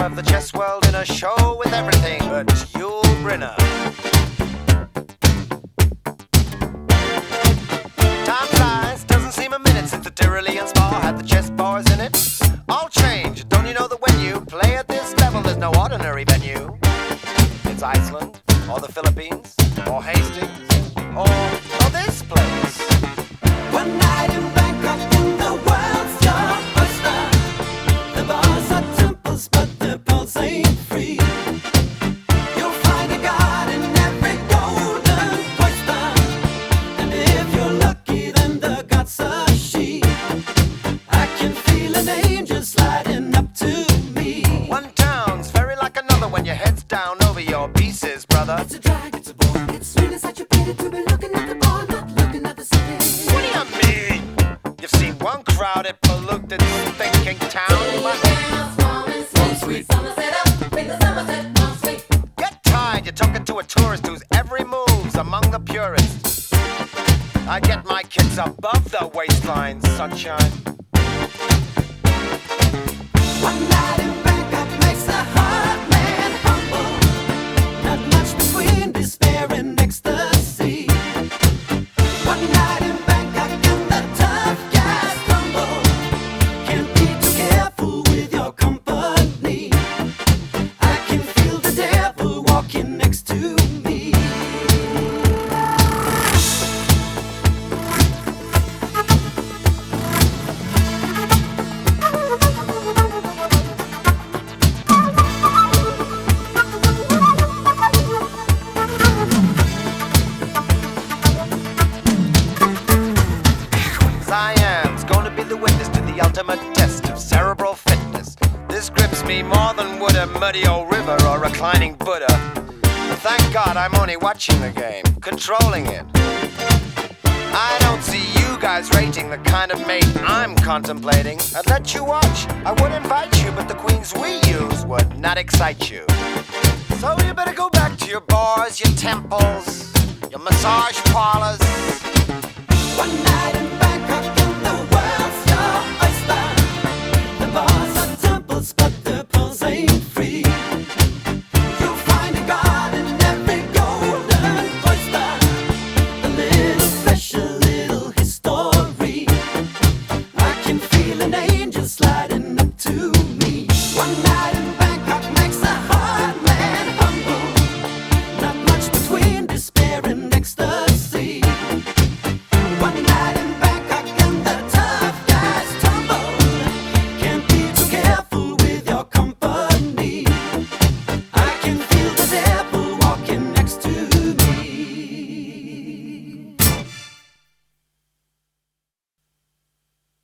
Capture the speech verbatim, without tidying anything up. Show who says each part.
Speaker 1: of the chess world in a show with everything but Yul Brynner. Time flies, doesn't seem a minute since the Tyrolean spa had the chess bars in it. All change, don't you know that when you play at this level, there's no ordinary venue? It's Iceland, or the Philippines, or Hastings, or, or this place.
Speaker 2: One night in Bangkok in the world's blockbuster. The bars are temples, but the pulse ain't free. You'll find a god in every golden oyster, and if you're lucky, then the god's a she. I can feel an angel sliding up to me.
Speaker 1: One town's very like another when your head's down over your pieces, brother.
Speaker 2: It's a drag, it's a bore. It's really such a pity to be looking at the bar, not looking at the city.
Speaker 1: What do you mean? You've seen one crowded, polluted, thinking town. Get tired, you're talking to a tourist whose every move's among the purists. I get my kids above the waistline, sunshine.
Speaker 2: One night in Bangkok makes a hard man humble. Not much between despair and ecstasy. One night in Bangkok and the tough guys crumble. Can't be too careful with your company. I can feel the devil walking next to me.
Speaker 1: Siam's gonna be the witness to the ultimate test of cerebral fitness. This grips me more than would a muddy old river or reclining Buddha. But thank God I'm only watching the game, controlling it. I don't see you guys rating the kind of mate I'm contemplating. I'd let you watch, I would invite you, but the queens we use would not excite you. So you better go back to your bars, your temples, your massage parlors.
Speaker 2: One night in